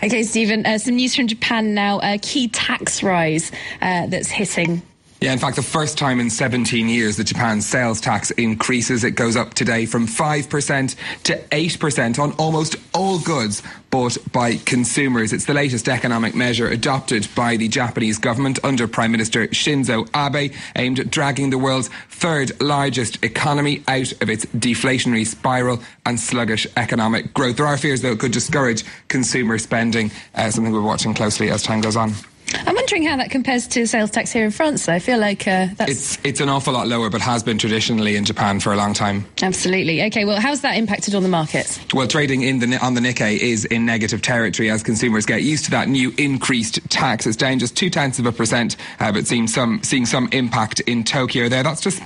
Okay, Stephen, some news from Japan now. A key tax rise that's hitting. Yeah, in fact, the first time in 17 years that Japan's sales tax increases. It goes up today from 5% to 8% on almost all goods bought by consumers. It's the latest economic measure adopted by the Japanese government under Prime Minister Shinzo Abe, aimed at dragging the world's third largest economy out of its deflationary spiral and sluggish economic growth. There are fears, though, it could discourage consumer spending, something we're watching closely as time goes on. I'm wondering how that compares to sales tax here in France, though. I feel like that's... It's an awful lot lower, but has been traditionally in Japan for a long time. Absolutely. OK, well, how's that impacted on the markets? Well, trading on the Nikkei is in negative territory as consumers get used to that new increased tax. It's down just 0.2%, but seeing some impact in Tokyo there. That's just